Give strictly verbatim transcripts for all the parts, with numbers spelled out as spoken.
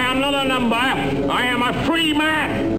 am not a number. I am a free man.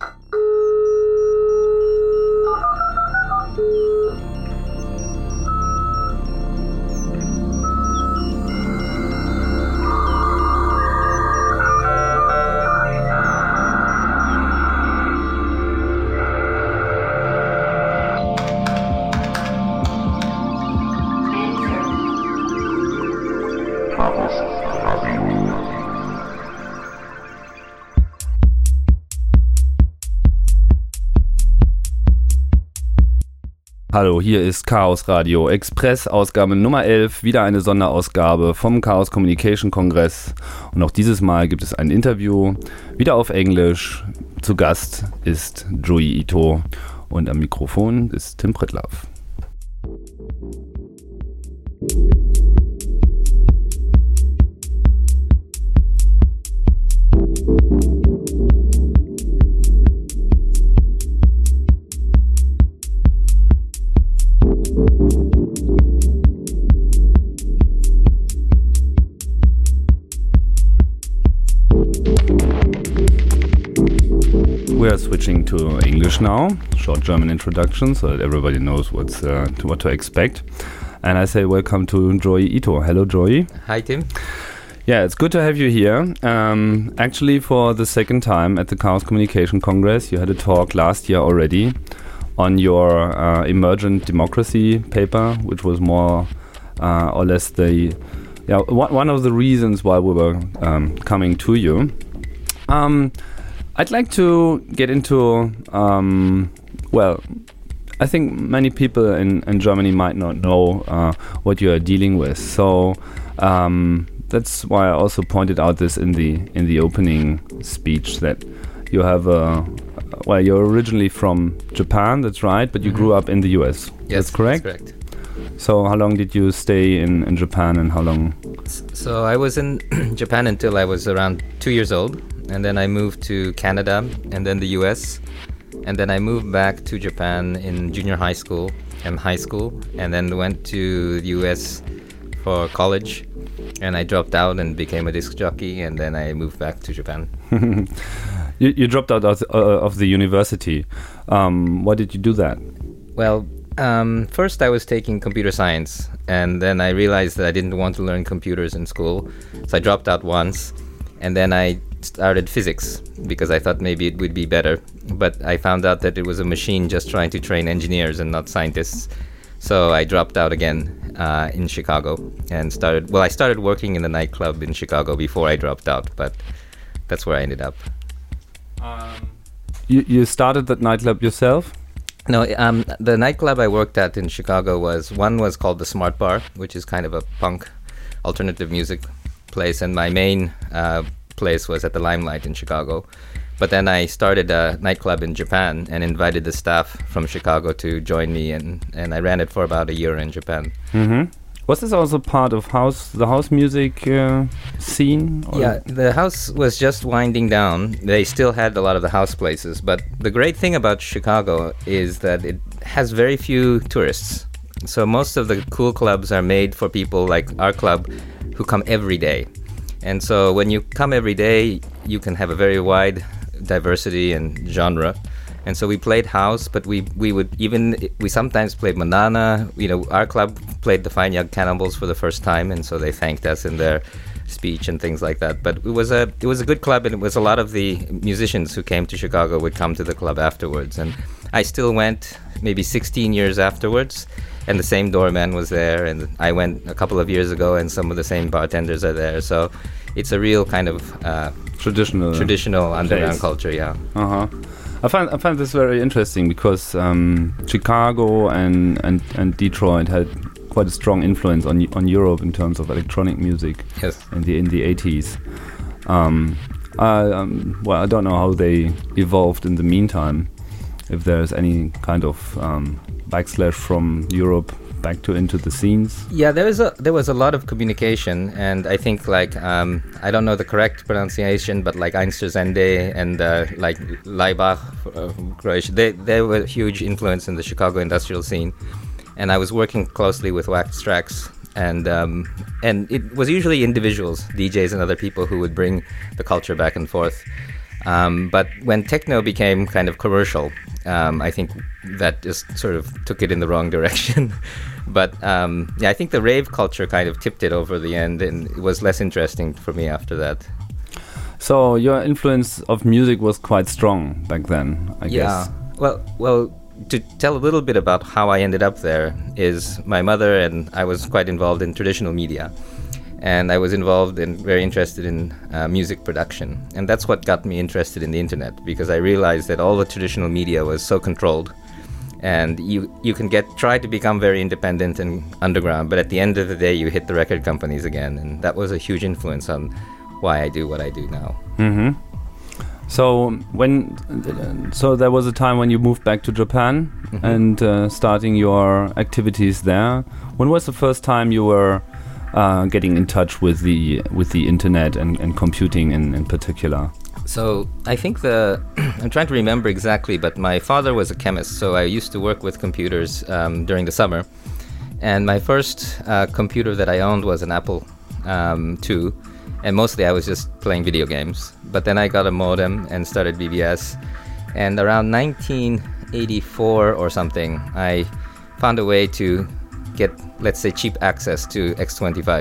Hallo, hier ist Chaos Radio Express, Ausgabe Nummer elf, wieder eine Sonderausgabe vom Chaos Communication Kongress. Und auch dieses Mal gibt es ein Interview, wieder auf Englisch. Zu Gast ist Joi Ito und am Mikrofon ist Tim Pritlove. We are switching to English now, short German introduction so that everybody knows what's uh, to what to expect. And I say welcome to Joi Ito. Hello, Joi. Hi, Tim. Yeah, it's good to have you here. Um, actually, for the second time at the Chaos Communication Congress, you had a talk last year already on your uh, Emergent Democracy paper, which was more uh, or less the yeah one of the reasons why we were um, coming to you. Um, I'd like to get into, um, well, I think many people in, in Germany might not know uh, what you are dealing with. So um, that's why I also pointed out this in the in the opening speech, that you have a, well, you're originally from Japan, that's right, but you Mm-hmm. grew up in the U S. Yes, that's correct? That's correct. So how long did you stay in, in Japan, and how long? So I was in Japan until I was around two years old. And then I moved to Canada and then the U S. And then I moved back to Japan in junior high school and high school. And then went to the U S for college. And I dropped out and became a disc jockey. And then I moved back to Japan. you, you dropped out of, uh, of the university. Um, why did you do that? Well, um, first I was taking computer science. And then I realized that I didn't want to learn computers in school. So I dropped out once. And then I started physics because I thought maybe it would be better, but I found out that it was a machine just trying to train engineers and not scientists. So I dropped out again uh, in Chicago and started, well, I started working in the nightclub in Chicago before I dropped out, but that's where I ended up. Um, you, you started that nightclub yourself? No, um, the nightclub I worked at in Chicago was, one was called the Smart Bar, which is kind of a punk alternative music place, and my main uh, place was at the Limelight in Chicago. But then I started a nightclub in Japan and invited the staff from Chicago to join me, and, and I ran it for about a year in Japan. Mm-hmm. Was this also part of house the house music uh, scene? Or? Yeah, the house was just winding down. They still had a lot of the house places, but the great thing about Chicago is that it has very few tourists. So most of the cool clubs are made for people like our club who come every day. And so when you come every day, you can have a very wide diversity and genre. And so we played house, but we, we would even, we sometimes played Manana. You know, our club played the Fine Young Cannibals for the first time, and so they thanked us in their speech and things like that. But it was a it was a good club, and it was a lot of the musicians who came to Chicago would come to the club afterwards. And I still went maybe sixteen years afterwards, and the same doorman was there, and I went a couple of years ago, and some of the same bartenders are there. So it's a real kind of uh, traditional traditional underground place. culture, yeah. Uh-huh. I find I find this very interesting because um, Chicago and, and, and Detroit had quite a strong influence on on Europe in terms of electronic music. Yes. In the in the eighties. Um, I, um, well, I don't know how they evolved in the meantime. If there's any kind of um, backslash from Europe back to into the scenes. Yeah, there was a there was a lot of communication, and I think like um, I don't know the correct pronunciation, but like Einstürzende and uh, like Laibach uh, from Croatia, they they were a huge influence in the Chicago industrial scene, and I was working closely with Wax Trax and um, and it was usually individuals, D Js and other people who would bring the culture back and forth. Um, but when techno became kind of commercial, um, I think that just sort of took it in the wrong direction. But um, yeah, I think the rave culture kind of tipped it over the end, and it was less interesting for me after that. So your influence of music was quite strong back then, I yeah. guess. Well, well, to tell a little bit about how I ended up there is my mother and I was quite involved in traditional media. And I was involved and very interested in uh, music production. And that's what got me interested in the internet, because I realized that all the traditional media was so controlled. And you you can get try to become very independent and underground, but at the end of the day, you hit the record companies again. And that was a huge influence on why I do what I do now. Mm-hmm. So when so there was a time when you moved back to Japan mm-hmm. and uh, starting your activities there. When was the first time you were Uh, getting in touch with the with the internet and, and computing in, in particular? So I think the I'm trying to remember exactly, but my father was a chemist, so I used to work with computers um, during the summer. And my first uh, computer that I owned was an Apple um, two, and mostly I was just playing video games. But then I got a modem and started B B S. And around nineteen eighty-four or something, I found a way to get, let's say, cheap access to X twenty-five.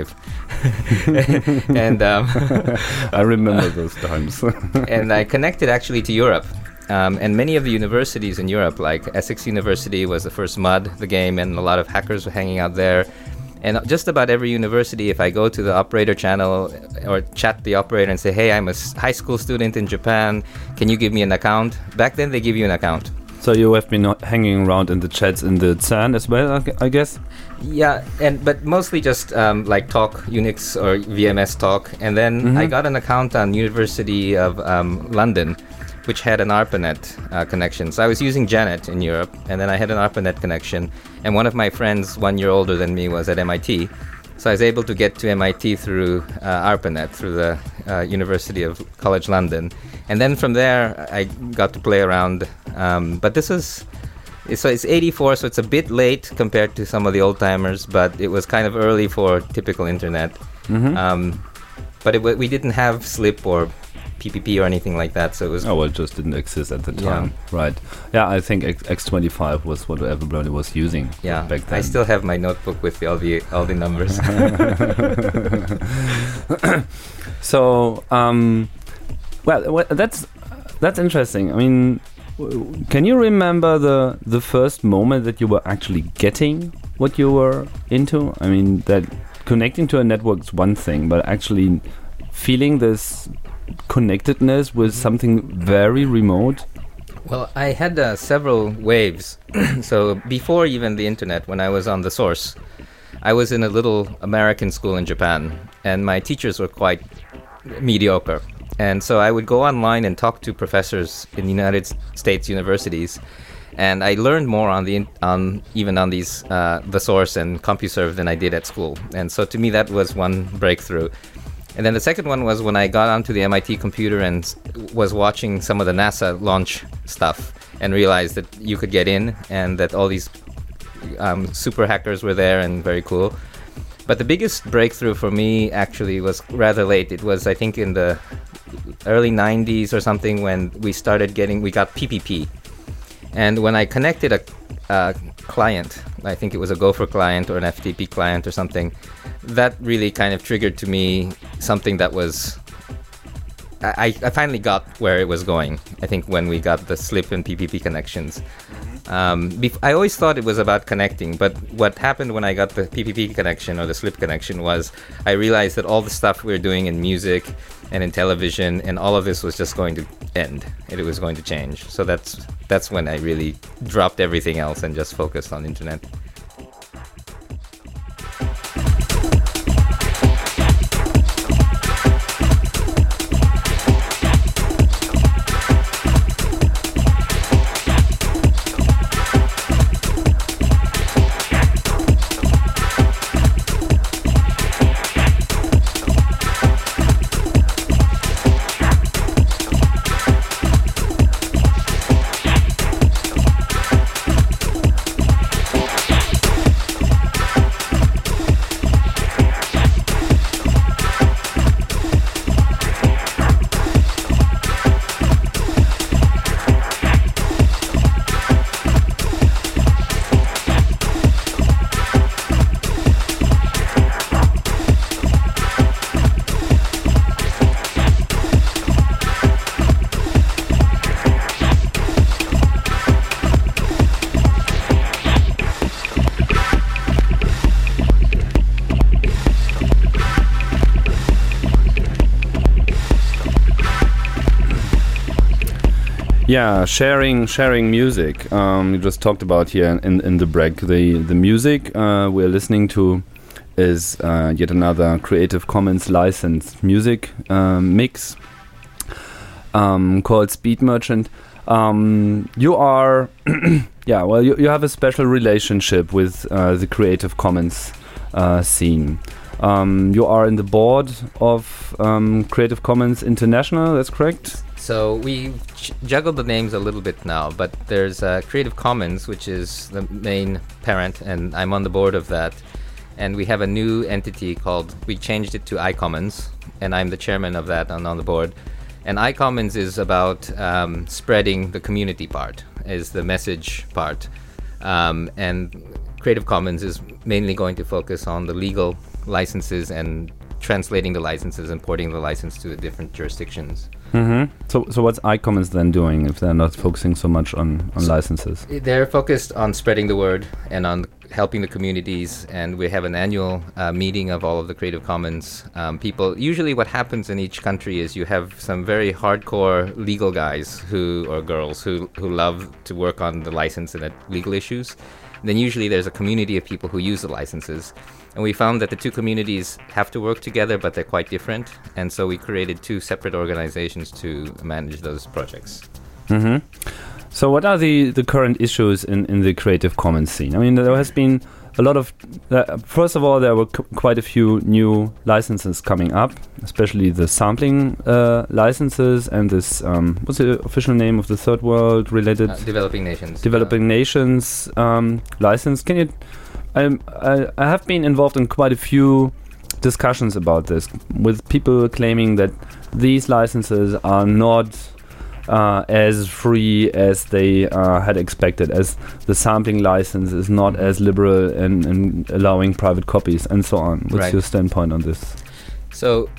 and um, I remember those times. And I connected actually to Europe. Um, and many of the universities in Europe, like Essex University was the first M U D, the game, and a lot of hackers were hanging out there. And just about every university, if I go to the operator channel or chat the operator and say, hey, I'm a high school student in Japan, can you give me an account? Back then, they give you an account. So you have been hanging around in the chats in the C E R N as well, I guess? Yeah, and but mostly just um, like talk, Unix or V M S talk. And then mm-hmm. I got an account on University of um, London, which had an ARPANET uh, connection. So I was using Janet in Europe, and then I had an ARPANET connection. And one of my friends, one year older than me, was at M I T. So I was able to get to M I T through uh, ARPANET, through the uh, University of College London. And then from there, I got to play around. Um, but this is, so it's eighty-four, so it's a bit late compared to some of the old timers, but it was kind of early for typical internet. Mm-hmm. Um, but it, we didn't have Slip or P P P or anything like that, so it was... Oh, well, it just didn't exist at the time. Yeah. Right. Yeah, I think X twenty-five was what everybody was using yeah, back then. I still have my notebook with the, all the all the numbers. So, um, well, that's that's interesting. I mean, can you remember the the first moment that you were actually getting what you were into? I mean, that connecting to a network is one thing, but actually feeling this connectedness with something very remote? Well, I had uh, several waves. So before even the internet, when I was on the Source, I was in a little American school in Japan, and my teachers were quite mediocre. And so I would go online and talk to professors in the United States universities, and I learned more on the on even on these uh, the Source and CompuServe than I did at school. And so to me, that was one breakthrough. And then the second one was when I got onto the M I T computer and was watching some of the NASA launch stuff and realized that you could get in and that all these um, super hackers were there and very cool. But the biggest breakthrough for me actually was rather late. It was, I think, in the early nineties or something when we started getting, we got P P P. And when I connected a uh, client, I think it was a Gopher client or an F T P client or something, that really kind of triggered to me something that was, I, I finally got where it was going, I think, when we got the Slip and P P P connections. Um, bef- I always thought it was about connecting, but what happened when I got the P P P connection or the Slip connection was I realized that all the stuff we were doing in music and in television and all of this was just going to end. It was going to change. So that's that's when I really dropped everything else and just focused on internet. Yeah, sharing sharing music. Um, we just talked about here in, in the break. The the music uh, we're listening to is uh, yet another Creative Commons licensed music um, mix um, called Speed Merchant. Um, you are, yeah, well, you, you have a special relationship with uh, the Creative Commons uh, scene. Um, you are in the board of um, Creative Commons International, that's correct? So we j- juggled the names a little bit now, but there's uh, Creative Commons, which is the main parent, and I'm on the board of that. And we have a new entity called, we changed it to iCommons, and I'm the chairman of that and on the board. And iCommons is about um, spreading the community part, is the message part. Um, and Creative Commons is mainly going to focus on the legal licenses and translating the licenses and porting the license to the different jurisdictions. Mm-hmm. So, so what's iCommons then doing if they're not focusing so much on, on so licenses? They're focused on spreading the word and on helping the communities. And we have an annual uh, meeting of all of the Creative Commons um, people. Usually what happens in each country is you have some very hardcore legal guys who or girls who, who love to work on the license and legal issues. And then usually there's a community of people who use the licenses. And we found that the two communities have to work together, but they're quite different. And so we created two separate organizations to manage those projects. Mm-hmm. So what are the, the current issues in, in the Creative Commons scene? I mean, there has been a lot of... Uh, first of all, there were c- quite a few new licenses coming up, especially the sampling uh, licenses and this... Um, what's the official name of the third world related... Uh, developing nations. Developing uh, Nations um, license. Can you... I, I, I have been involved in quite a few discussions about this, with people claiming that these licenses are not uh, as free as they uh, had expected, as the sampling license is not as liberal in, in allowing private copies and so on. What's right. your standpoint on this? So,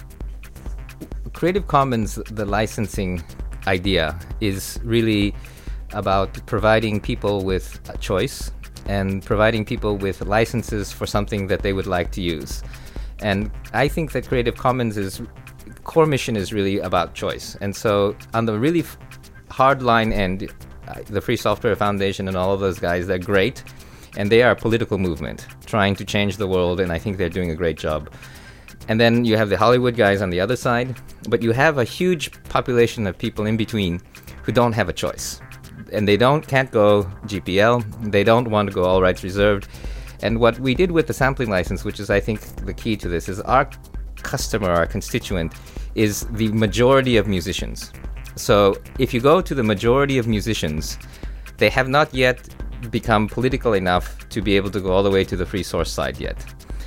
Creative Commons, the licensing idea, is really about providing people with a choice and providing people with licenses for something that they would like to use. And I think that Creative Commons' core mission is really about choice. And so on the really f- hard line end, uh, the Free Software Foundation and all of those guys, they're great. And they are a political movement trying to change the world, and I think they're doing a great job. And then you have the Hollywood guys on the other side, but you have a huge population of people in between who don't have a choice. And they don't can't go G P L, they don't want to go all rights reserved. And what we did with the sampling license, which is I think the key to this, is our customer, our constituent, is the majority of musicians. So if you go to the majority of musicians, they have not yet become political enough to be able to go all the way to the free source side yet.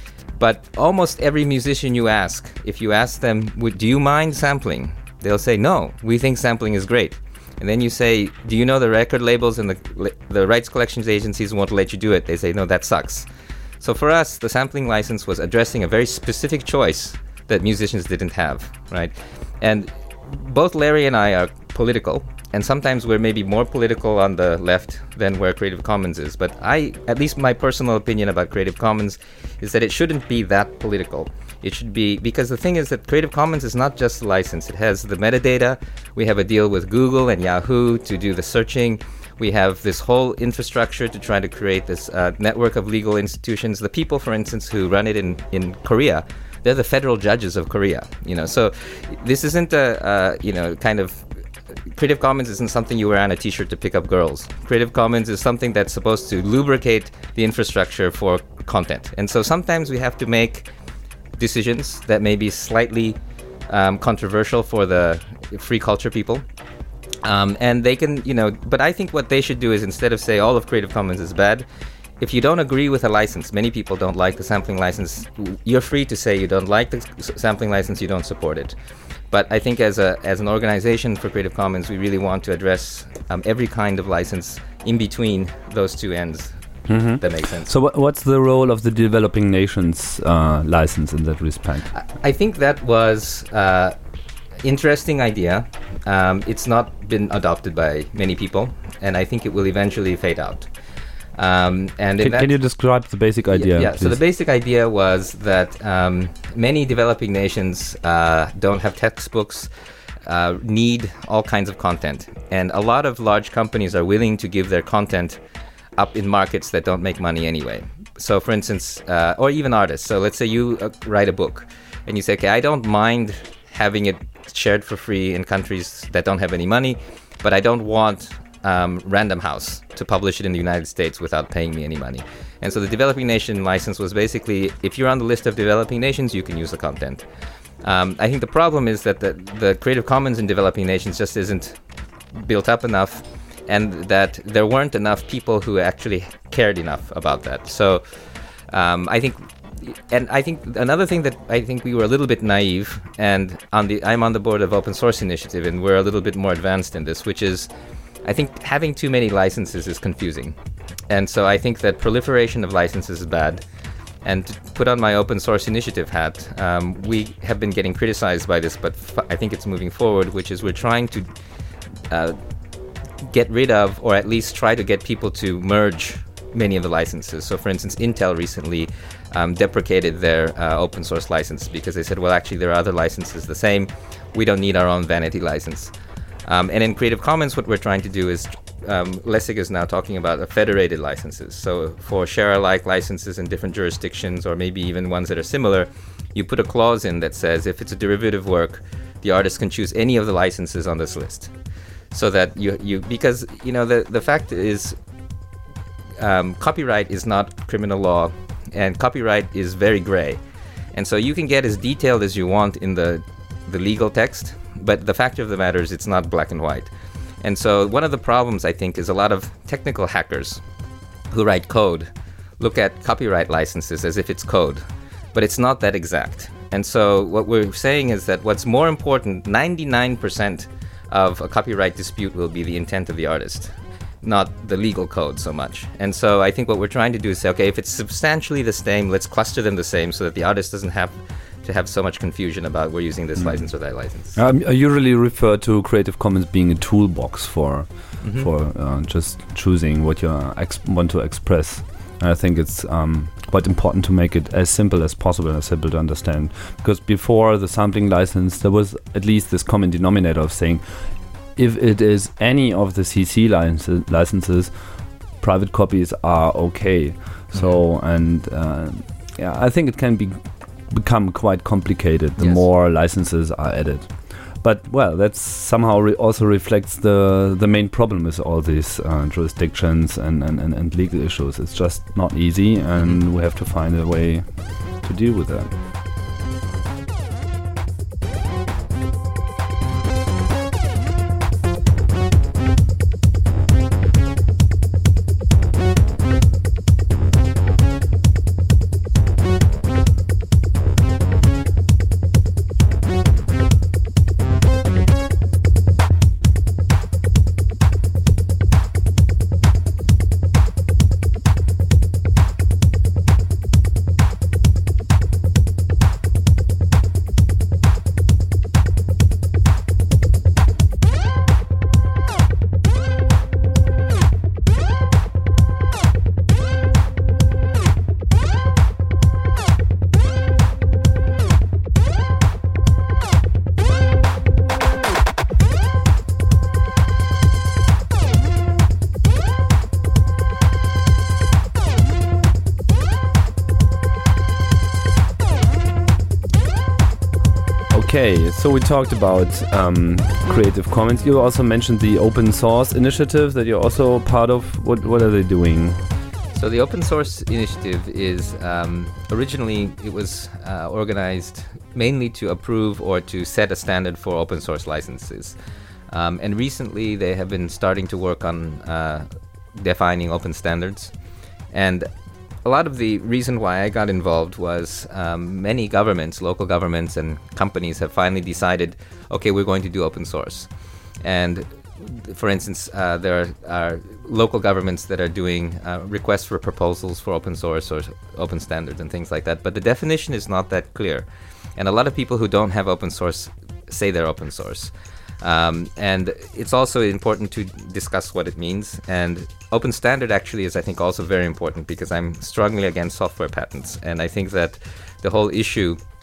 But almost every musician you ask, if you ask them, do you mind sampling? They'll say, no, we think sampling is great. And then you say, do you know the record labels and the the rights collections agencies won't let you do it? They say, no, that sucks. So for us, the sampling license was addressing a very specific choice that musicians didn't have, right? And both Larry and I are political, and sometimes we're maybe more political on the left than where Creative Commons is. But I, at least my personal opinion about Creative Commons is that it shouldn't be that political. It should be, because the thing is that Creative Commons is not just a license. It has the metadata. We have a deal with Google and Yahoo to do the searching. We have this whole infrastructure to try to create this uh, network of legal institutions. The people, for instance, who run it in, in Korea, they're the federal judges of Korea. You know, so this isn't a, uh, you know, kind of... Creative Commons isn't something you wear on a t-shirt to pick up girls. Creative Commons is something that's supposed to lubricate the infrastructure for content. And so sometimes we have to make decisions that may be slightly um, controversial for the free culture people. Um, and they can, you know, but I think what they should do is, instead of say all of Creative Commons is bad, if you don't agree with a license, many people don't like the sampling license, you're free to say you don't like the sampling license, you don't support it. But I think as a as an organization for Creative Commons, we really want to address um, every kind of license in between those two ends. Mm-hmm. That makes sense. So wh- what's the role of the Developing Nations uh, license in that respect? I, I think that was uh, interesting idea. Um, it's not been adopted by many people, and I think it will eventually fade out. Um, and can, can you describe the basic idea? Yeah, yeah. So the basic idea was that um, many developing nations uh, don't have textbooks. uh, need all kinds of content. And a lot of large companies are willing to give their content up in markets that don't make money anyway. So for instance, uh, or even artists. So let's say you uh, write a book and you say, okay, I don't mind having it shared for free in countries that don't have any money, but I don't want um, Random House to publish it in the United States without paying me any money. And so the developing nation license was basically, if you're on the list of developing nations, you can use the content. Um, I think the problem is that the, the Creative Commons in developing nations just isn't built up enough, and that there weren't enough people who actually cared enough about that. So um, I think, and I think another thing that I think we were a little bit naive, and on the I'm on the board of Open Source Initiative, and we're a little bit more advanced in this, which is, I think having too many licenses is confusing. And so I think that proliferation of licenses is bad. And to put on my Open Source Initiative hat, um, we have been getting criticized by this, but f- I think it's moving forward, which is we're trying to uh, get rid of, or at least try to get people to merge many of the licenses. So for instance, Intel recently um, deprecated their uh, open source license because they said, well, actually there are other licenses the same. We don't need our own vanity license. Um, and in Creative Commons, what we're trying to do is, um, Lessig is now talking about a federated licenses. So for share-alike licenses in different jurisdictions, or maybe even ones that are similar, you put a clause in that says if it's a derivative work, the artist can choose any of the licenses on this list. So that you, you because, you know, the, the fact is, um, copyright is not criminal law, and copyright is very gray. And so you can get as detailed as you want in the, the legal text, but the fact of the matter is it's not black and white. And so one of the problems, I think, is a lot of technical hackers who write code look at copyright licenses as if it's code, but it's not that exact. And so what we're saying is that what's more important, ninety-nine percent of a copyright dispute will be the intent of the artist, not the legal code so much. And so I think what we're trying to do is say, okay, if it's substantially the same, let's cluster them the same so that the artist doesn't have to have so much confusion about we're using this mm. license or that license. Um, I usually refer to Creative Commons being a toolbox for mm-hmm. for uh, just choosing what you ex- want to express. And I think it's um, quite important to make it as simple as possible, as simple to understand. Because before the sampling license, there was at least this common denominator of saying, if it is any of the C C licenses, licenses private copies are okay. Mm-hmm. So, and uh, yeah, I think it can be become quite complicated the yes. more licenses are added. But well, that somehow re- also reflects the the main problem with all these uh, jurisdictions and, and, and, and legal issues. It's just not easy, and mm-hmm. we have to find a way to deal with that. Okay, so we talked about um, Creative Commons. You also mentioned the Open Source Initiative that you're also part of. What what are they doing? So the Open Source Initiative is um, originally it was uh, organized mainly to approve or to set a standard for open source licenses, um, and recently they have been starting to work on uh, defining open standards. And a lot of the reason why I got involved was um, many governments, local governments and companies have finally decided, okay, we're going to do open source. And for instance, uh, there are, are local governments that are doing uh, requests for proposals for open source or open standards and things like that. But the definition is not that clear. And a lot of people who don't have open source say they're open source. Um, and it's also important to discuss what it means. And open standard actually is, I think, also very important because I'm strongly against software patents. And I think that the whole issue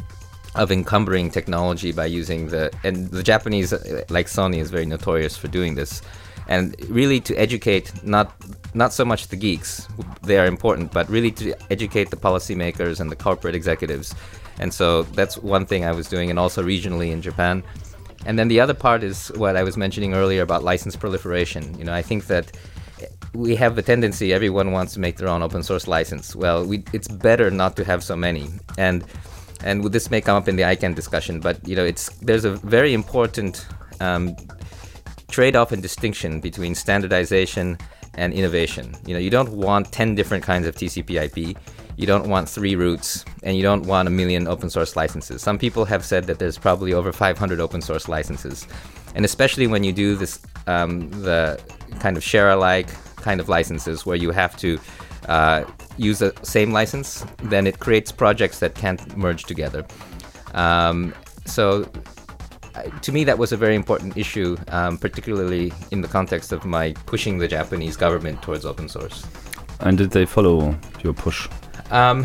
of encumbering technology by using the, and the Japanese, uh, like Sony, is very notorious for doing this. And really to educate not not so much the geeks, they are important, but really to educate the policymakers and the corporate executives. And so that's one thing I was doing, and also regionally in Japan. And then the other part is what I was mentioning earlier about license proliferation. You know, I think that we have the tendency, everyone wants to make their own open source license. Well, we, it's better not to have so many. And and this may come up in the ICANN discussion, but you know, it's there's a very important um, trade-off and distinction between standardization and innovation. You know, you don't want ten different kinds of T C P I P. You don't want three routes, and you don't want a million open source licenses. Some people have said that there's probably over five hundred open source licenses. And especially when you do this, um, the kind of share-alike kind of licenses where you have to uh, use the same license, then it creates projects that can't merge together. Um, so to me, that was a very important issue, um, particularly in the context of my pushing the Japanese government towards open source. And did they follow your push? Um,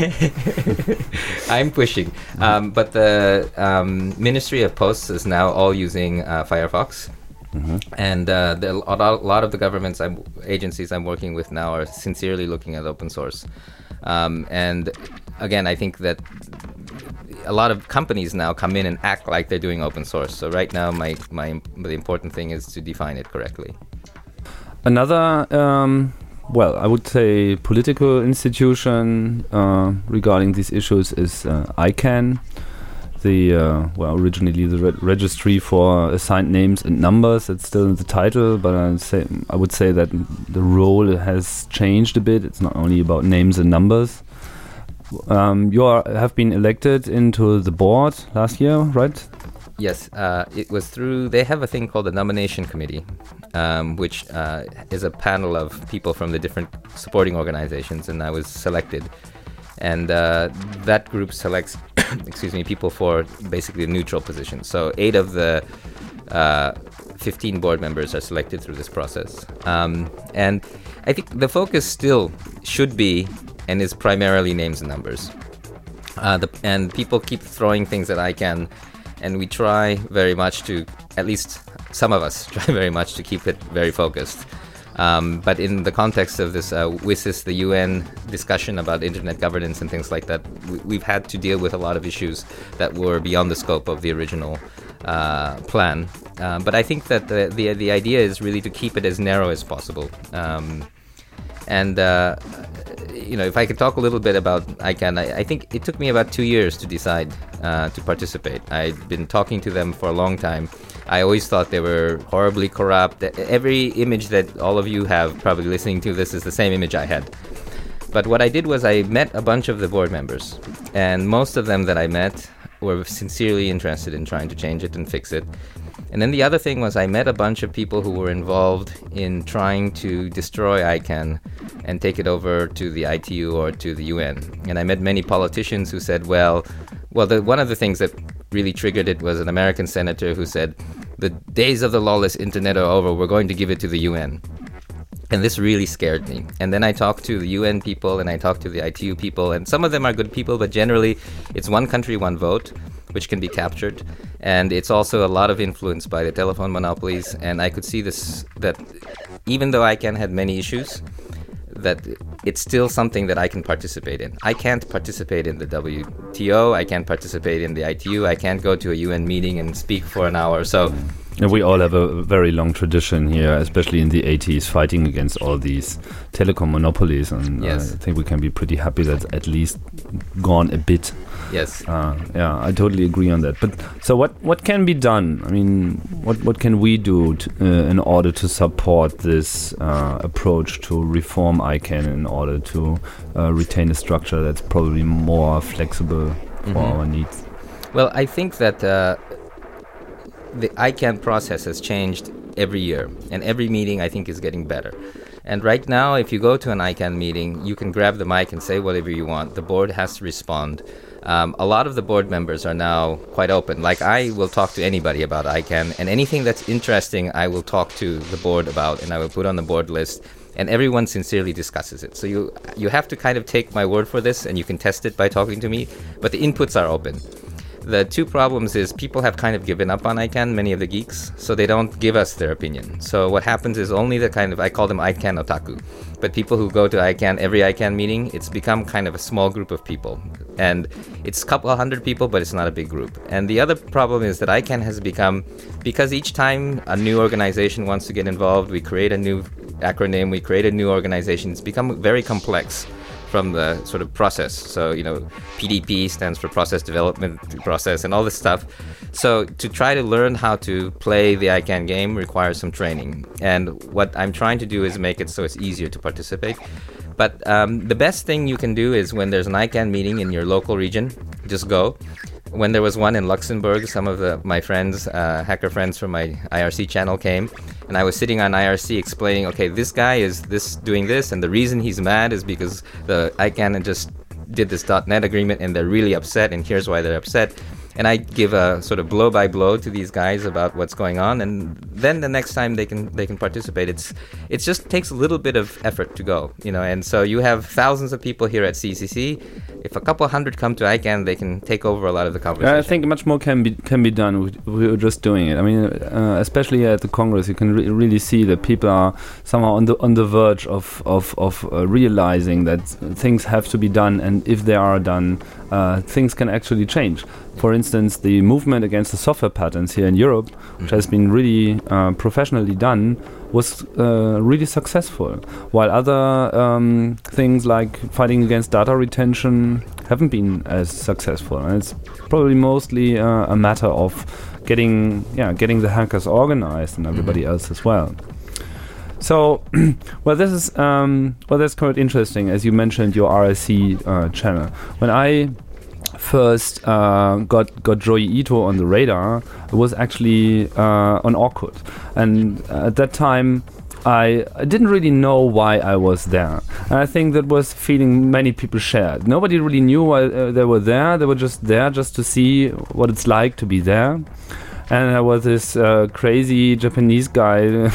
I'm pushing, um, but the um, Ministry of Posts is now all using uh, Firefox. Mm-hmm. And uh, the, a lot of the governments I'm, agencies I'm working with now are sincerely looking at open source. Um, and again, I think that a lot of companies now come in and act like they're doing open source. So right now, my, my the important thing is to define it correctly. Another, um, well, I would say political institution uh, regarding these issues is uh, ICANN. The uh, well, originally the re registry for assigned names and numbers. It's still in the title, but I say I would say that the role has changed a bit. It's not only about names and numbers. Um, you are, have been elected into the board last year, right? Yes, uh, it was through. They have a thing called the nomination committee, um, which uh, is a panel of people from the different supporting organizations, and I was selected. And uh, that group selects, excuse me, people for basically a neutral position. So eight of the uh, fifteen board members are selected through this process. Um, and I think the focus still should be, and is primarily, names and numbers. Uh, the, and people keep throwing things at ICANN, and we try very much to, at least some of us try very much to keep it very focused. Um, but in the context of this uh, WSIS, the U N discussion about internet governance and things like that, we, we've had to deal with a lot of issues that were beyond the scope of the original uh, plan. Uh, but I think that the, the the idea is really to keep it as narrow as possible. Um, and uh, you know, if I could talk a little bit about ICANN, I, I think it took me about two years to decide uh, to participate. I'd been talking to them for a long time. I always thought they were horribly corrupt. Every image that all of you have probably listening to this is the same image I had. But what I did was I met a bunch of the board members, and most of them that I met were sincerely interested in trying to change it and fix it. And then the other thing was I met a bunch of people who were involved in trying to destroy ICANN and take it over to the I T U or to the U N. And I met many politicians who said, well, well, the, one of the things that really triggered it was an American senator who said, the days of the lawless internet are over, we're going to give it to the U N. And this really scared me. And then I talked to the U N people and I talked to the I T U people, and some of them are good people, but generally it's one country, one vote, which can be captured. And it's also a lot of influence by the telephone monopolies. And I could see this, that even though ICANN had many issues, that it's still something that I can participate in. I can't participate in the W T O, I can't participate in the I T U, I can't go to a U N meeting and speak for an hour. So and we all have a very long tradition here, especially in the eighties, fighting against all these telecom monopolies. And yes. uh, I think we can be pretty happy that's at least gone a bit. Yes. Uh, yeah, I totally agree on that. But so what, what can be done? I mean, what, what can we do to, uh, in order to support this uh, approach to reform ICANN in order to uh, retain a structure that's probably more flexible for mm-hmm. our needs? Well, I think that uh, the ICANN process has changed every year, and every meeting I think is getting better. And right now, if you go to an ICANN meeting, you can grab the mic and say whatever you want. The board has to respond. Um, a lot of the board members are now quite open. Like, I will talk to anybody about ICANN, and anything that's interesting I will talk to the board about, and I will put on the board list, and everyone sincerely discusses it. So you you have to kind of take my word for this, and you can test it by talking to me, but the inputs are open. The two problems is people have kind of given up on ICANN, many of the geeks, so they don't give us their opinion. So what happens is only the kind of, I call them ICANN otaku, but people who go to ICANN, every ICANN meeting, it's become kind of a small group of people. And it's a couple hundred people, but it's not a big group. And the other problem is that ICANN has become, because each time a new organization wants to get involved, we create a new acronym, we create a new organization, it's become very complex from the sort of process. So, you know, P D P stands for process development process and all this stuff. So to try to learn how to play the ICANN game requires some training. And what I'm trying to do is make it so it's easier to participate. But um, the best thing you can do is when there's an ICANN meeting in your local region, just go. When there was one in Luxembourg, some of the, my friends, uh, hacker friends from my I R C channel came, and I was sitting on I R C explaining, okay, this guy is this doing this, and the reason he's mad is because the ICANN just did this .NET agreement, and they're really upset, and here's why they're upset. And I give a sort of blow by blow to these guys about what's going on, and then the next time they can they can participate. It's it just takes a little bit of effort to go, you know. And so you have thousands of people here at C C C. If a couple hundred come to ICANN, they can take over a lot of the conversation. I think much more can be can be done. We were just doing it. I mean, uh, especially at the Congress, you can re- really see that people are somehow on the on the verge of of of uh, realizing that things have to be done, and if they are done, uh, things can actually change. For instance, the movement against the software patents here in Europe, which has been really uh, professionally done, was uh, really successful. While other um, things like fighting against data retention haven't been as successful. And it's probably mostly uh, a matter of getting, yeah, getting the hackers organized and everybody mm-hmm. else as well. So, well, this is um, well, that's quite interesting. As you mentioned, your R S C uh, channel. When I first uh, got got Joey Ito on the radar, it was actually uh, on Orkut, and uh, at that time I, I didn't really know why I was there. And I think that was a feeling many people shared. Nobody really knew why uh, they were there. They were just there just to see what it's like to be there. And there was this uh, crazy Japanese guy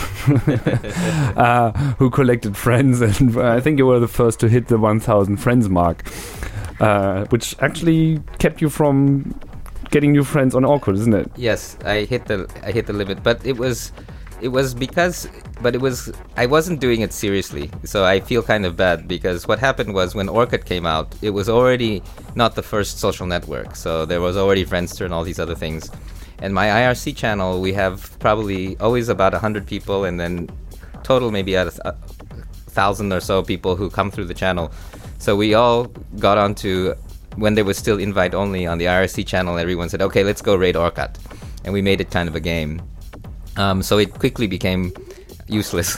uh, who collected friends, and I think you were the first to hit the one thousand friends mark. Uh, which actually kept you from getting new friends on Orkut, isn't it? Yes, I hit the I hit the limit, but it was it was because but it was I wasn't doing it seriously, so I feel kind of bad because what happened was when Orkut came out, it was already not the first social network, so there was already Friendster and all these other things. And my I R C channel, we have probably always about a hundred people, and then total maybe a, a thousand or so people who come through the channel. So we all got onto, when there was still invite only on the I R C channel, everyone said, okay, let's go raid Orkut. And we made it kind of a game. Um, so it quickly became useless.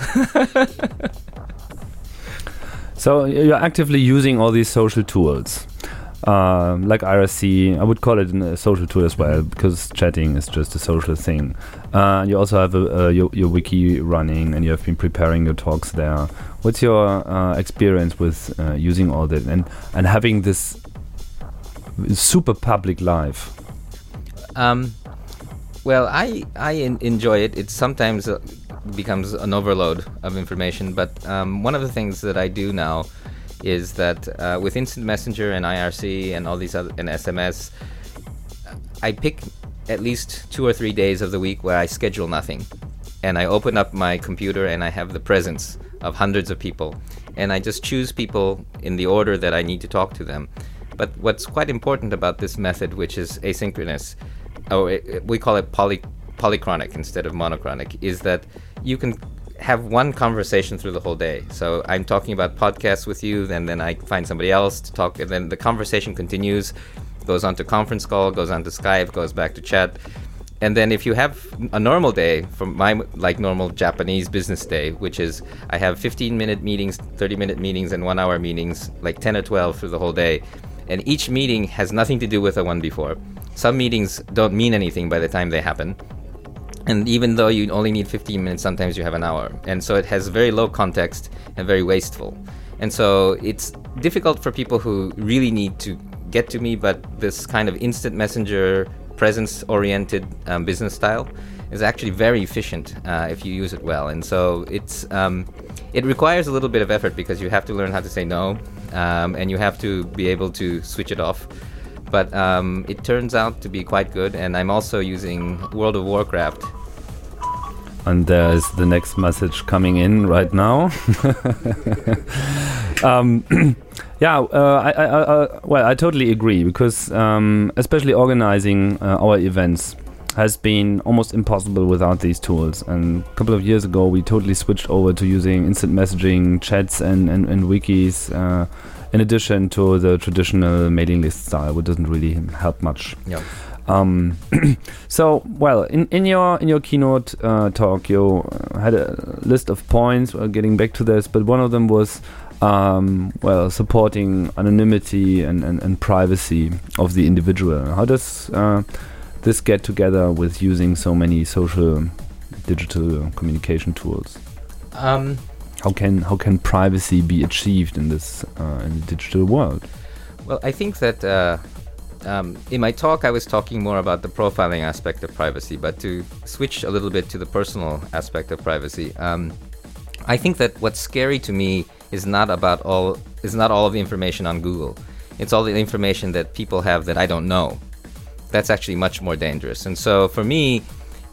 So you're actively using all these social tools, um, like I R C. I would call it a social tool as well, because chatting is just a social thing. Uh, you also have a, a, your, your wiki running, and you have been preparing your talks there. What's your uh, experience with uh, using all that and, and having this super public life? Um, well, I I in, enjoy it. It sometimes uh, becomes an overload of information, but um, one of the things that I do now is that uh, with Instant Messenger and I R C and all these other and S M S, I pick at least two or three days of the week where I schedule nothing, and I open up my computer and I have the presence of hundreds of people, and I just choose people in the order that I need to talk to them. But what's quite important about this method, which is asynchronous, or it, we call it poly, polychronic instead of monochronic, is that you can have one conversation through the whole day. So I'm talking about podcasts with you, and then I find somebody else to talk, and then the conversation continues, goes on to conference call, goes on to Skype, goes back to chat. And then if you have a normal day, from my like normal Japanese business day, which is I have fifteen minute meetings, thirty minute meetings, and one hour meetings, like ten or twelve through the whole day. And each meeting has nothing to do with the one before. Some meetings don't mean anything by the time they happen. And even though you only need fifteen minutes, sometimes you have an hour. And so it has very low context and very wasteful. And so it's difficult for people who really need to get to me, but this kind of instant messenger, presence-oriented um, business style is actually very efficient uh, if you use it well. And so it's um, it requires a little bit of effort because you have to learn how to say no, um, and you have to be able to switch it off. but um, it turns out to be quite good. And I'm also using World of Warcraft. And there is the next message coming in right now. um, yeah, uh, I, I, I, well, I totally agree, because um, especially organizing uh, our events has been almost impossible without these tools. And a couple of years ago, we totally switched over to using instant messaging, chats, and, and, and wikis, uh, in addition to the traditional mailing list style, which doesn't really help much. Yeah. Um, so, well, in, in your in your keynote uh, talk, you had a list of points. We're getting back to this, but one of them was, um, well, supporting anonymity and, and, and privacy of the individual. How does uh, this get together with using so many social digital communication tools? Um, how can how can privacy be achieved in this uh, in the digital world? Well, I think that. Uh Um, in my talk, I was talking more about the profiling aspect of privacy, but to switch a little bit to the personal aspect of privacy, um, I think that what's scary to me is not about all is not all of the information on Google. It's all the information that people have that I don't know. That's actually much more dangerous. And so, for me,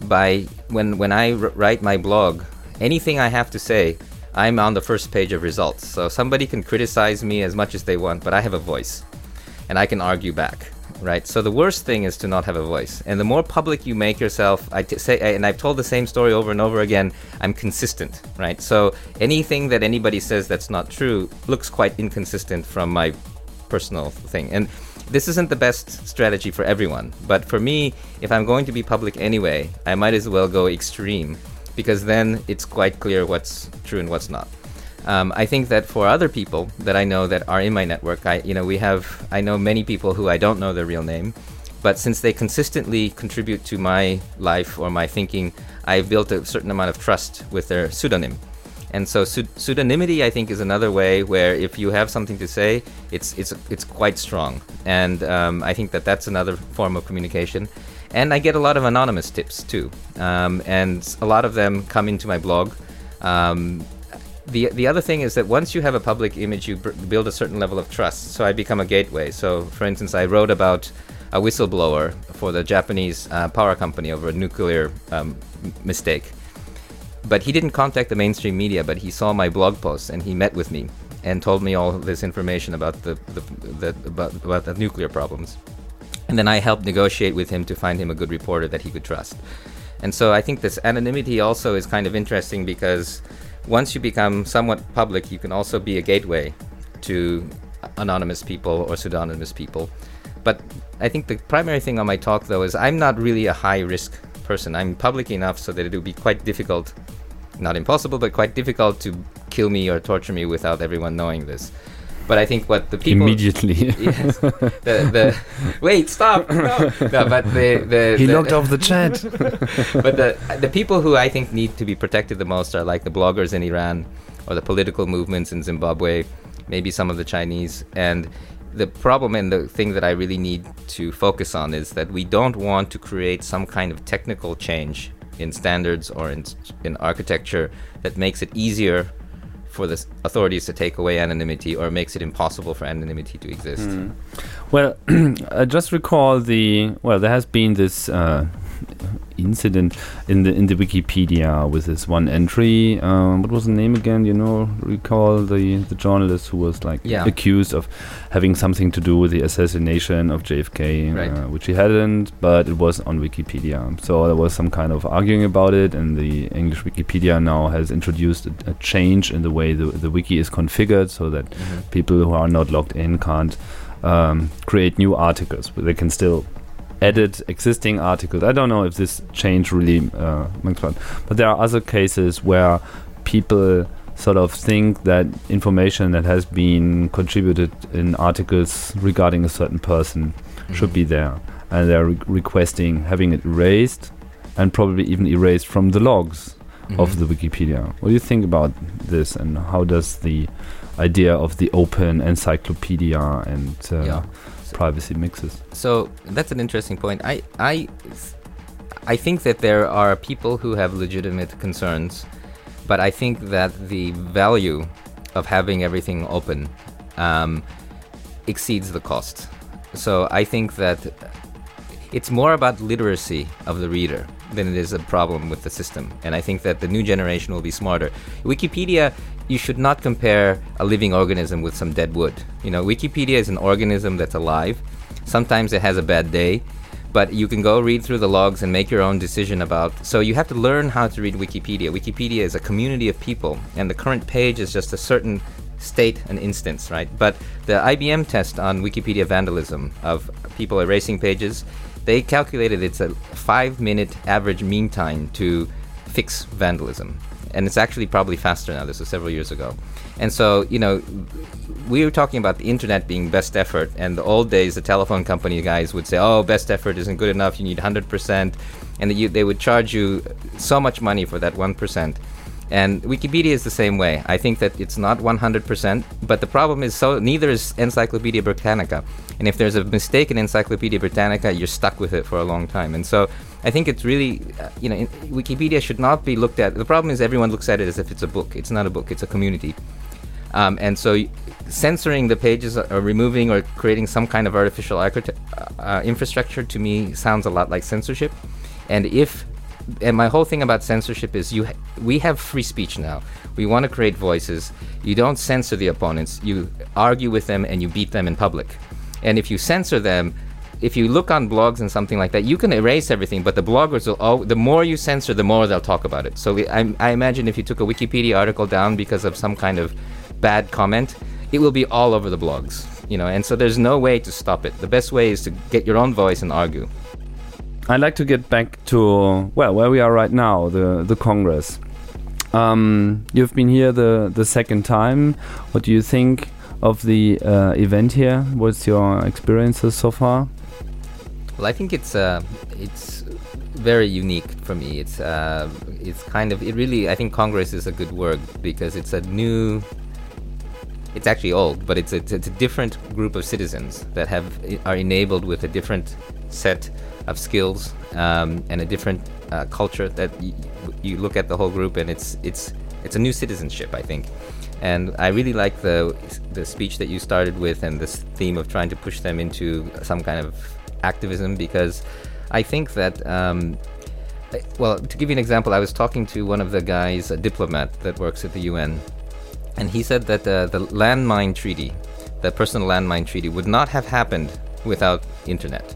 by when when I r- write my blog, anything I have to say, I'm on the first page of results. So somebody can criticize me as much as they want, but I have a voice, and I can argue back. Right, so the worst thing is to not have a voice, and the more public you make yourself, I t- say, and I've told the same story over and over again. I'm consistent, right? So anything that anybody says that's not true looks quite inconsistent from my personal thing, and this isn't the best strategy for everyone. But for me, if I'm going to be public anyway, I might as well go extreme, because then it's quite clear what's true and what's not. Um, I think that for other people that I know that are in my network, I, you know, we have, I know many people who I don't know their real name, but since they consistently contribute to my life or my thinking, I've built a certain amount of trust with their pseudonym. And so pseud- pseudonymity, I think, is another way where if you have something to say, it's it's it's quite strong. And um, I think that that's another form of communication. And I get a lot of anonymous tips too, um, and a lot of them come into my blog. Um, The the other thing is that once you have a public image, you b- build a certain level of trust. So I become a gateway. So, for instance, I wrote about a whistleblower for the Japanese uh, power company over a nuclear um, m- mistake. But he didn't contact the mainstream media, but he saw my blog post and he met with me and told me all this information about the, the, the about, about the nuclear problems. And then I helped negotiate with him to find him a good reporter that he could trust. And so I think this anonymity also is kind of interesting, because once you become somewhat public, you can also be a gateway to anonymous people or pseudonymous people. But I think the primary thing on my talk, though, is I'm not really a high-risk person. I'm public enough so that it would be quite difficult, not impossible, but quite difficult to kill me or torture me without everyone knowing this. But I think what the people immediately. Yes, the the wait, stop, no, no but the the he the, logged off the chat. But the the people who I think need to be protected the most are like the bloggers in Iran, or the political movements in Zimbabwe, maybe some of the Chinese. And the problem and the thing that I really need to focus on is that we don't want to create some kind of technical change in standards or in in architecture that makes it easier for the authorities to take away anonymity, or makes it impossible for anonymity to exist. Mm. Well, I just recall the well, there has been this uh, incident in the in the Wikipedia with this one entry. Um, what was the name again? You know, recall the the journalist who was like yeah. accused of having something to do with the assassination of J F K, right. uh, which he hadn't, but it was on Wikipedia. So there was some kind of arguing about it, and the English Wikipedia now has introduced a, a change in the way the the wiki is configured, so that mm-hmm. people who are not logged in can't um, create new articles, but they can still edit existing articles. I don't know if this change really uh, makes fun, but there are other cases where people sort of think that information that has been contributed in articles regarding a certain person mm-hmm. should be there, and they're re- requesting having it erased, and probably even erased from the logs mm-hmm. of the Wikipedia. What do you think about this, and how does the idea of the open encyclopedia and uh, yeah. privacy mixes? So that's an interesting point. I, I, I think that there are people who have legitimate concerns, but I think that the value of having everything open um, exceeds the cost. so I think that it's more about literacy of the reader than it is a problem with the system. And I think that the new generation will be smarter. Wikipedia, you should not compare a living organism with some dead wood. You know, Wikipedia is an organism that's alive. Sometimes it has a bad day, but you can go read through the logs and make your own decision about. So you have to learn how to read Wikipedia. Wikipedia is a community of people, and the current page is just a certain state and instance, right? But the I B M test on Wikipedia vandalism of people erasing pages, they calculated it's a five minute average mean time to fix vandalism. And it's actually probably faster now. This was several years ago. And so, you know, we were talking about the internet being best effort. And the old days, the telephone company guys would say, oh, best effort isn't good enough. You need one hundred percent. And you, they would charge you so much money for that one percent. And Wikipedia is the same way. I think that it's not one hundred percent, but the problem is so neither is Encyclopedia Britannica. And if there's a mistake in Encyclopedia Britannica, you're stuck with it for a long time. And so I think it's really, uh, you know, in, Wikipedia should not be looked at. The problem is everyone looks at it as if it's a book. It's not a book, it's a community. Um, and so censoring the pages or removing or creating some kind of artificial uh, infrastructure to me sounds a lot like censorship. And if And my whole thing about censorship is you. Ha- we have free speech now. We want to create voices. You don't censor the opponents. You argue with them and you beat them in public. And if you censor them, if you look on blogs and something like that, you can erase everything. But the bloggers will. Oh, the more you censor, the more they'll talk about it. So we, I, I imagine if you took a Wikipedia article down because of some kind of bad comment, it will be all over the blogs. You know, and so there's no way to stop it. The best way is to get your own voice and argue. I'd like to get back to, well, where we are right now, the, the Congress. Um, you've been here the, the second time. What do you think of the uh, event here? What's your experiences so far? Well, I think it's uh, it's very unique for me. It's uh, it's kind of, it really, I think Congress is a good word because it's a new, it's actually old, but it's a, it's a different group of citizens that have are enabled with a different set of skills um, and a different uh, culture that y- you look at the whole group and it's it's it's a new citizenship, I think. And I really like the the speech that you started with and this theme of trying to push them into some kind of activism, because I think that um, well, to give you an example, I was talking to one of the guys, a diplomat that works at the U N, and he said that uh, the landmine treaty, the personal landmine treaty, would not have happened without internet.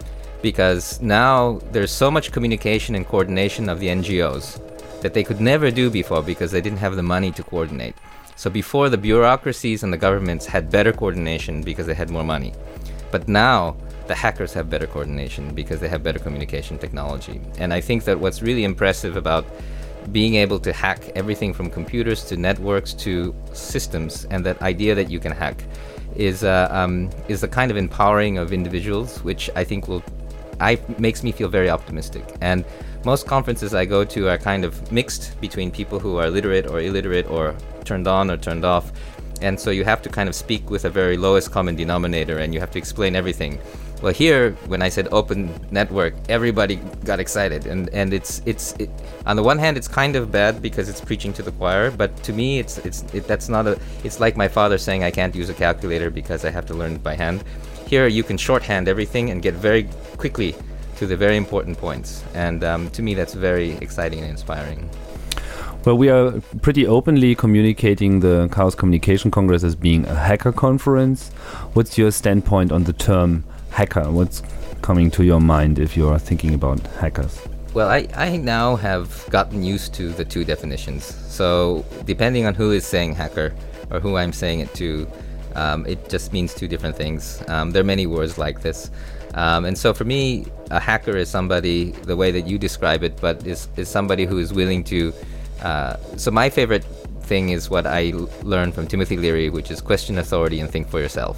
Because now there's so much communication and coordination of the N G Os that they could never do before because they didn't have the money to coordinate. So before, the bureaucracies and the governments had better coordination because they had more money. But now the hackers have better coordination because they have better communication technology. And I think that what's really impressive about being able to hack everything from computers to networks to systems, and that idea that you can hack, is uh, um, is the kind of empowering of individuals, which I think will I makes me feel very optimistic. And most conferences I go to are kind of mixed between people who are literate or illiterate or turned on or turned off. And so you have to kind of speak with a very lowest common denominator and you have to explain everything. Well, here, when I said open network, everybody got excited. And, and it's, it's it, on the one hand, it's kind of bad because it's preaching to the choir. But to me, it's, it's it, that's not a, it's like my father saying I can't use a calculator because I have to learn it by hand. Here, you can shorthand everything and get very quickly to the very important points. And um, to me, that's very exciting and inspiring. Well, we are pretty openly communicating the Chaos Communication Congress as being a hacker conference. What's your standpoint on the term hacker? What's coming to your mind if you are thinking about hackers? Well, I, I now have gotten used to the two definitions. So depending on who is saying hacker or who I'm saying it to, um, it just means two different things. Um, there are many words like this. Um, and so for me, a hacker is somebody, the way that you describe it, but is, is somebody who is willing to Uh, so my favorite thing is what I l- learned from Timothy Leary, which is question authority and think for yourself.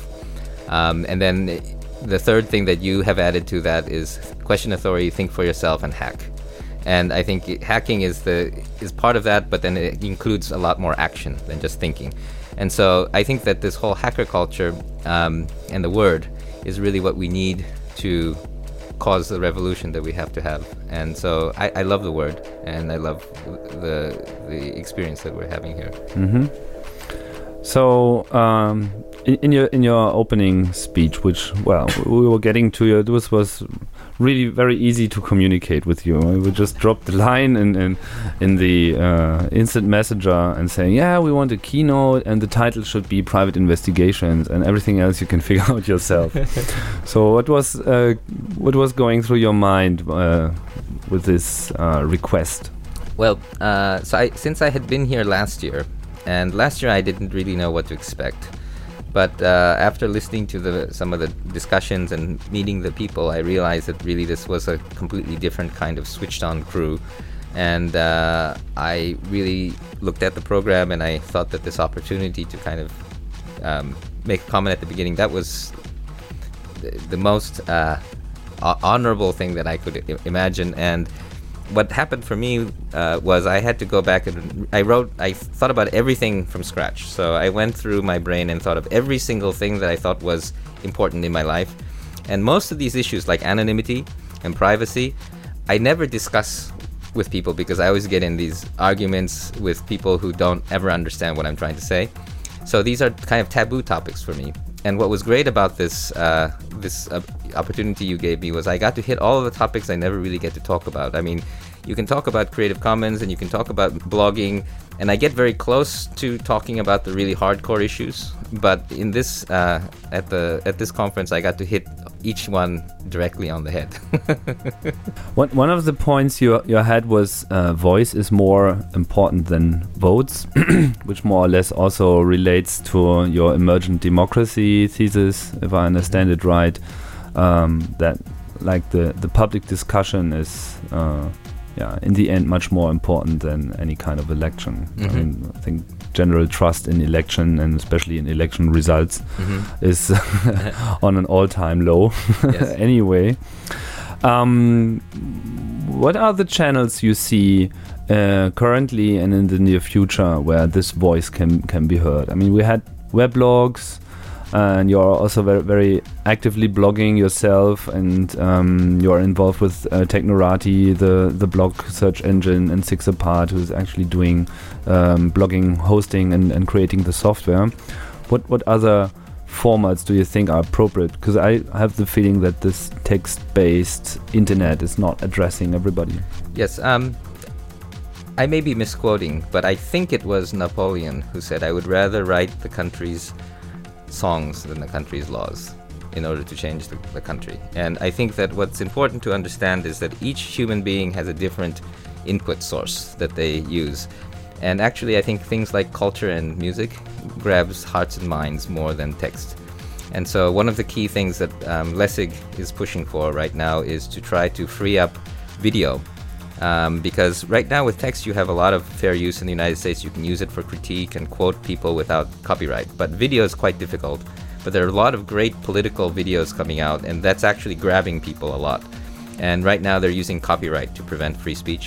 Um, and then the third thing that you have added to that is question authority, think for yourself, and hack. And I think it, hacking is the is part of that, but then it includes a lot more action than just thinking. And so I think that this whole hacker culture um, and the word is really what we need to cause the revolution that we have to have. And so I, I love the word and I love the the experience that we're having here. Mm-hmm. So um, in, in your in your opening speech, which well we were getting to, your this was really very easy to communicate with you. We would just drop the line in in, in the uh, instant messenger and saying, yeah, we want a keynote and the title should be Private Investigations, and everything else you can figure out yourself. So what was uh, what was going through your mind uh, with this uh, request? Well, uh, so I, since I had been here last year, and last year I didn't really know what to expect. But uh, after listening to the, some of the discussions and meeting the people, I realized that really this was a completely different kind of switched-on crew. And uh, I really looked at the program, and I thought that this opportunity to kind of um, make a comment at the beginning, that was the, the most uh, honorable thing that I could I- imagine. And what happened for me uh, was I had to go back and I wrote, I thought about everything from scratch. So I went through my brain and thought of every single thing that I thought was important in my life. And most of these issues, like anonymity and privacy, I never discuss with people because I always get in these arguments with people who don't ever understand what I'm trying to say. So these are kind of taboo topics for me. And what was great about this uh, this uh, opportunity you gave me was I got to hit all of the topics I never really get to talk about. I mean, you can talk about Creative Commons and you can talk about blogging, and I get very close to talking about the really hardcore issues. But in this uh, at the at this conference, I got to hit each one directly on the head. one one of the points you you had was uh, voice is more important than votes, which more or less also relates to your emergent democracy thesis, if I understand mm-hmm. it right. Um, that like the the public discussion is. Uh, Yeah, in the end, much more important than any kind of election. Mm-hmm. I mean, I think general trust in election, and especially in election results, mm-hmm. is on an all-time low. Anyway, um, what are the channels you see uh, currently and in the near future where this voice can can be heard? I mean, we had weblogs. And you're also very, very actively blogging yourself, and um, you're involved with uh, Technorati, the the blog search engine, and Six Apart, who's actually doing um, blogging, hosting, and, and creating the software. What what other formats do you think are appropriate? Because I have the feeling that this text-based internet is not addressing everybody. Yes. Um, I may be misquoting, but I think it was Napoleon who said, "I would rather write the country's songs than the country's laws in order to change the, the country." And I think that what's important to understand is that each human being has a different input source that they use. And actually, I think things like culture and music grabs hearts and minds more than text. And so one of the key things that um, Lessig is pushing for right now is to try to free up video. Um, because right now with text you have a lot of fair use in the United States. You can use it for critique and quote people without copyright. But video is quite difficult. But there are a lot of great political videos coming out, and that's actually grabbing people a lot. And right now they're using copyright to prevent free speech.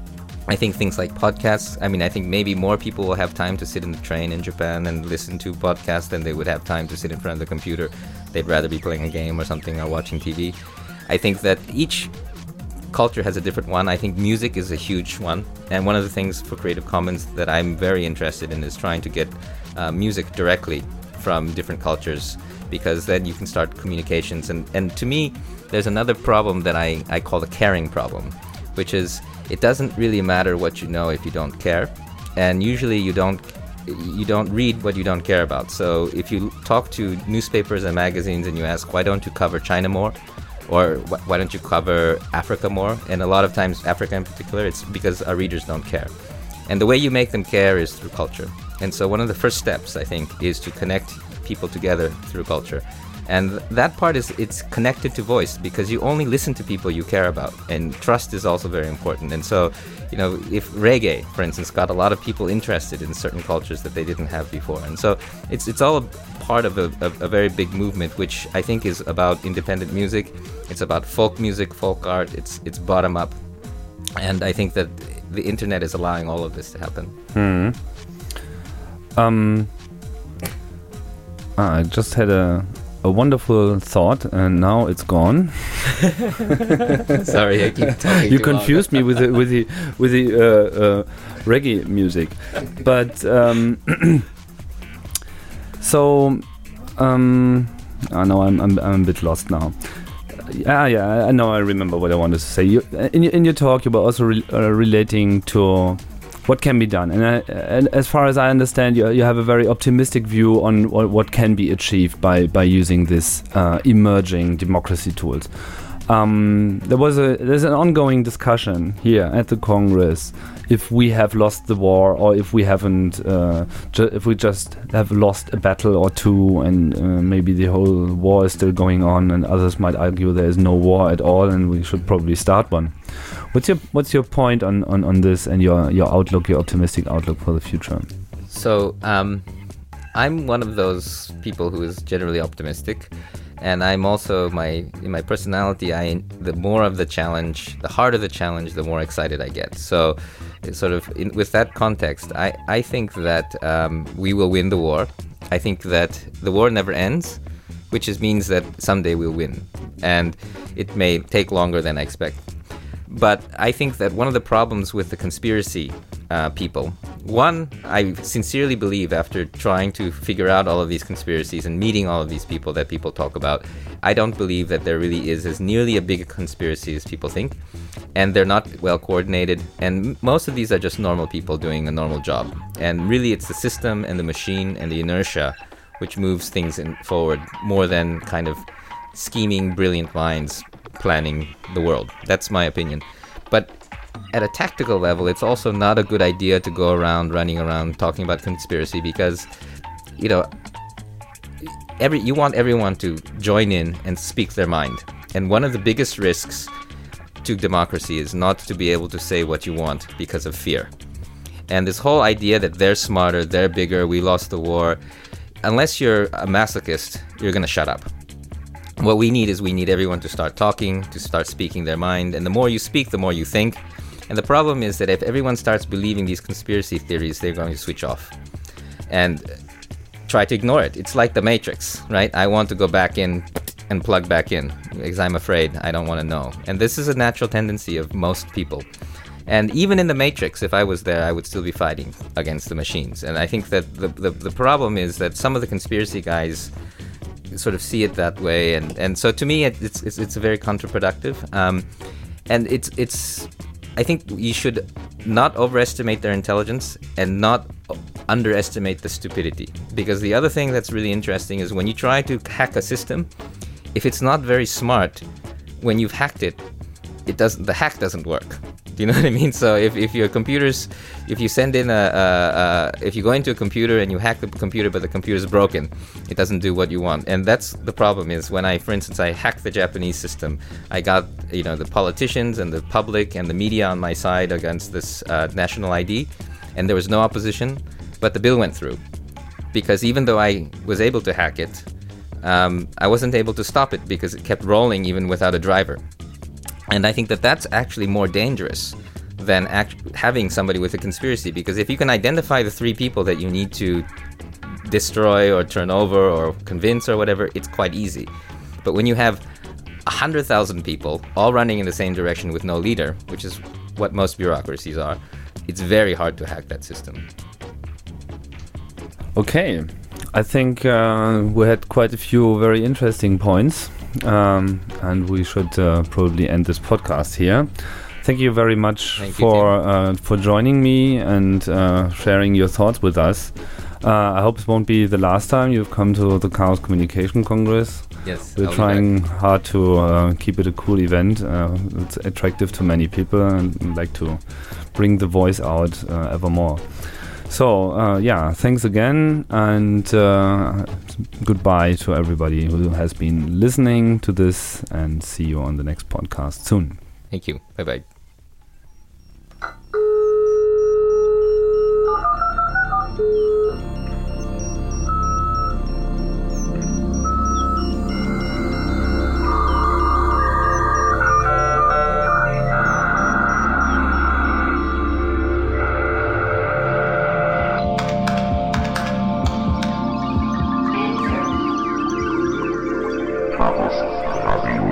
I think things like podcasts, I mean, I think maybe more people will have time to sit in the train in Japan and listen to podcasts than they would have time to sit in front of the computer. They'd rather be playing a game or something or watching T V. I think that each culture has a different one. I think music is a huge one, and one of the things for Creative Commons that I'm very interested in is trying to get uh, music directly from different cultures, because then you can start communications. And, and to me, there's another problem that I, I call the caring problem, which is it doesn't really matter what you know if you don't care, and usually you don't you don't read what you don't care about. So if you talk to newspapers and magazines and you ask, why don't you cover China more? Or wh- why don't you cover Africa more? And a lot of times, Africa in particular, it's because our readers don't care. And the way you make them care is through culture. And so one of the first steps, I think, is to connect people together through culture. And th- that part is, it's connected to voice, because you only listen to people you care about. And trust is also very important. And so, you know, if reggae, for instance, got a lot of people interested in certain cultures that they didn't have before. And so it's it's all a part of a, a, a very big movement, which I think is about independent music. It's about folk music, folk art. It's it's bottom up. And I think that the internet is allowing all of this to happen. Hmm. Um, I just had a... a wonderful thought, and now it's gone. Sorry, I keep talking. You confused me with the with the with the uh, uh, reggae music, but um, so Um, I know I'm, I'm I'm a bit lost now. Yeah, yeah, I know. I remember what I wanted to say. You, in your in your talk, you were also re, uh, relating to what can be done, and, I, and as far as I understand, you you have a very optimistic view on what, what can be achieved by by using this uh, emerging democracy tools. Um, there was a there's an ongoing discussion here at the Congress if we have lost the war or if we haven't uh, ju- if we just have lost a battle or two and uh, maybe the whole war is still going on, and others might argue there is no war at all and we should probably start one. What's your what's your point on, on, on this and your, your outlook, your optimistic outlook for the future? So um, I'm one of those people who is generally optimistic. And I'm also, my in my personality, I the more of the challenge, the harder the challenge, the more excited I get. So, sort of in, with that context, I, I think that um, we will win the war. I think that the war never ends, which is, means that someday we'll win. And it may take longer than I expect. But I think that one of the problems with the conspiracy uh, people, one, I sincerely believe after trying to figure out all of these conspiracies and meeting all of these people that people talk about, I don't believe that there really is as nearly a big a conspiracy as people think. And they're not well coordinated. And most of these are just normal people doing a normal job. And really it's the system and the machine and the inertia which moves things in forward more than kind of scheming, brilliant minds planning the world. That's my opinion. But at a tactical level, it's also not a good idea to go around running around talking about conspiracy because, you know, every you want everyone to join in and speak their mind. And one of the biggest risks to democracy is not to be able to say what you want because of fear. And this whole idea that they're smarter, they're bigger, we lost the war, unless you're a masochist, you're going to shut up. What we need is we need everyone to start talking, to start speaking their mind. And the more you speak, the more you think. And the problem is that if everyone starts believing these conspiracy theories, they're going to switch off and try to ignore it. It's like the Matrix, right? I want to go back in and plug back in because I'm afraid I don't want to know. And this is a natural tendency of most people. And even in the Matrix, if I was there, I would still be fighting against the machines. And I think that the, the, the problem is that some of the conspiracy guys sort of see it that way, and, and so to me it, it's, it's it's very counterproductive. Um, and it's it's I think you should not overestimate their intelligence and not underestimate the stupidity. Because the other thing that's really interesting is when you try to hack a system, if it's not very smart, when you've hacked it, it doesn't the hack doesn't work. Do you know what I mean? So if, if your computers, if you send in a, a, a, if you go into a computer and you hack the computer, but the computer is broken, it doesn't do what you want. And that's the problem is when I, for instance, I hacked the Japanese system, I got, you know, the politicians and the public and the media on my side against this uh, national I D, and there was no opposition, but the bill went through. Because even though I was able to hack it, um, I wasn't able to stop it because it kept rolling even without a driver. And I think that that's actually more dangerous than act- having somebody with a conspiracy, because if you can identify the three people that you need to destroy or turn over or convince or whatever, it's quite easy. But when you have one hundred thousand people all running in the same direction with no leader, which is what most bureaucracies are, it's very hard to hack that system. Okay, I think uh, we had quite a few very interesting points. Um, and we should uh, probably end this podcast here. Thank you very much Thank for you, uh, for joining me and uh, sharing your thoughts with us. Uh, I hope it won't be the last time you've come to the Chaos Communication Congress. Yes, we're I'll trying hard to uh, keep it a cool event. Uh, it's attractive to many people and like to bring the voice out uh, ever more. So, uh, yeah, thanks again, and uh, goodbye to everybody who has been listening to this, and see you on the next podcast soon. Thank you. Bye-bye. Chaos Radio.